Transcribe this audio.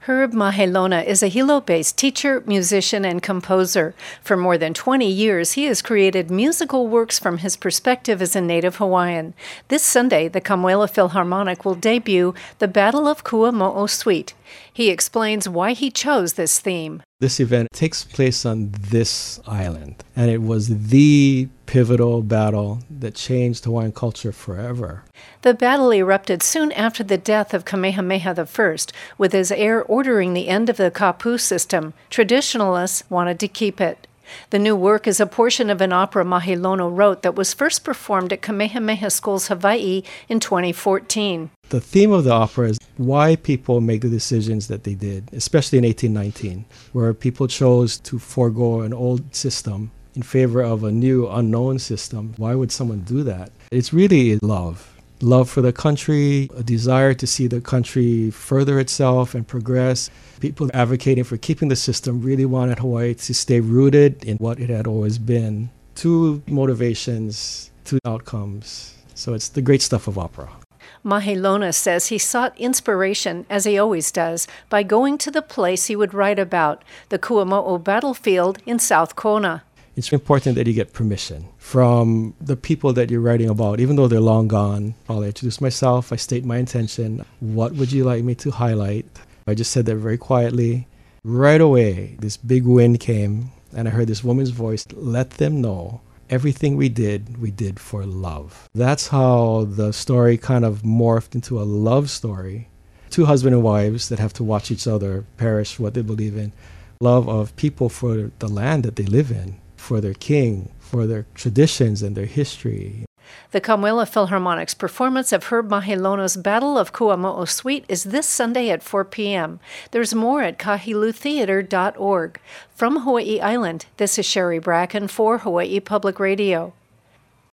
Herb Mahelona is a Hilo-based teacher, musician, and composer. For more than 20 years, he has created musical works from his perspective as a native Hawaiian. This Sunday, the Kamuela Philharmonic will debut The Battle of Kuamo'o Suite. He explains why he chose this theme. This event takes place on this island, and it was the pivotal battle that changed Hawaiian culture forever. The battle erupted soon after the death of Kamehameha I, with his heir ordering the end of the kapu system. Traditionalists wanted to keep it. The new work is a portion of an opera Mahelona wrote that was first performed at Kamehameha Schools Hawaii in 2014. The theme of the opera is why people make the decisions that they did, especially in 1819, where people chose to forego an old system in favor of a new unknown system. Why would someone do that? It's really love. Love for the country, a desire to see the country further itself and progress. People advocating for keeping the system really wanted Hawaii to stay rooted in what it had always been. Two motivations, two outcomes. So it's the great stuff of opera. Mahelona says he sought inspiration, as he always does, by going to the place he would write about, the Kuamo'o battlefield in South Kona. It's important that you get permission from the people that you're writing about, even though they're long gone. I'll introduce myself, I state my intention. What would you like me to highlight? I just said that very quietly. Right away, this big wind came, and I heard this woman's voice, let them know everything we did for love. That's how the story kind of morphed into a love story. Two husband and wives that have to watch each other perish for what they believe in. Love of people for the land that they live in, for their king, for their traditions and their history. The Kamuela Philharmonic's performance of Herb Mahelona's Battle of Kuamo'o Suite is this Sunday at 4 p.m. There's more at kahilutheater.org. From Hawaii Island, this is Sherry Bracken for Hawaii Public Radio.